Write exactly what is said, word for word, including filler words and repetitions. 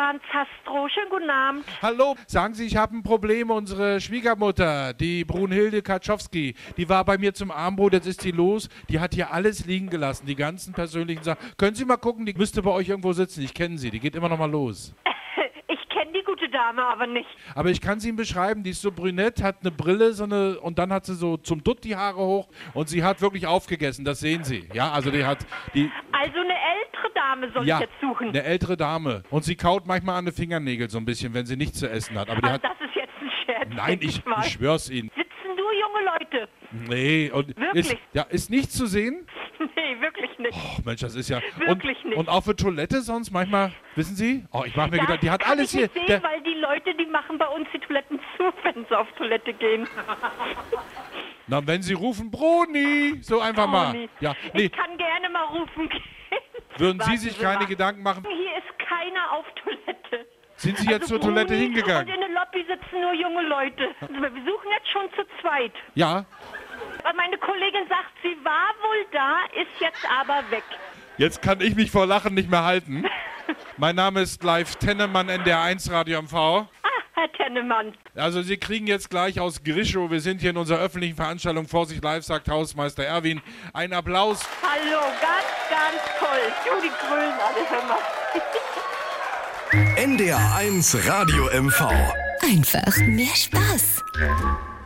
Autobahn Zastro. Schönen guten Abend. Hallo, sagen Sie, ich habe ein Problem. Unsere Schwiegermutter, die Brunhilde Kaczowski, die war bei mir zum Armbrot, jetzt ist sie los. Die hat hier alles liegen gelassen, die ganzen persönlichen Sachen. Können Sie mal gucken, die müsste bei euch irgendwo sitzen. Ich kenne sie, die geht immer noch mal los. Ich kenne die gute Dame aber nicht. Aber ich kann sie Ihnen beschreiben, die ist so brünett, hat eine Brille so eine, und dann hat sie so zum Dutt die Haare hoch und sie hat wirklich aufgegessen, das sehen Sie. Ja, also die hat... Die, Also eine ältere Dame soll ja, ich jetzt suchen. eine ältere Dame. Und sie kaut manchmal an den Fingernägel so ein bisschen, wenn sie nichts zu essen hat. Aber die Ach, hat das ist jetzt ein Scherz. nein, ich, ich schwör's Ihnen. Sitzen nur junge Leute? Nee, und Wirklich? ist, ja, ist nichts zu sehen? Nee, wirklich nicht. Oh, Mensch, das ist ja... Wirklich und, nicht. Und auf der Toilette sonst manchmal, wissen Sie? Oh, ich mach mir Ja, gedacht, die hat kann alles ich nicht hier... sehen, Der, weil die Leute, die machen bei uns die Toiletten zu, wenn sie auf Toilette gehen. na, wenn Sie rufen, Bruni, so einfach mal. Bruni. Ja, nee, Ich kann gerne mal rufen gehen. würden Sie Warten sich Sie keine mal. Gedanken machen? Hier ist keiner auf Toilette. Sind Sie jetzt Also zur Toilette Bruni hingegangen? Und in der Lobby sitzen nur junge Leute. Wir suchen jetzt schon zu zweit. Ja, Aber meine Kollegin sagt, sie war wohl da, ist jetzt aber weg. jetzt kann ich mich vor Lachen nicht mehr halten. Mein Name ist Live Tennemann, N D R eins Radio M V. Ah, Herr Tennemann. Also Sie kriegen jetzt gleich aus Grischow, wir sind hier in unserer öffentlichen Veranstaltung Vorsicht Live, sagt Hausmeister Erwin, einen Applaus. Hallo, ganz, ganz toll. Du, die grölen alle, hör mal. N D R eins Radio M V. Einfach mehr Spaß.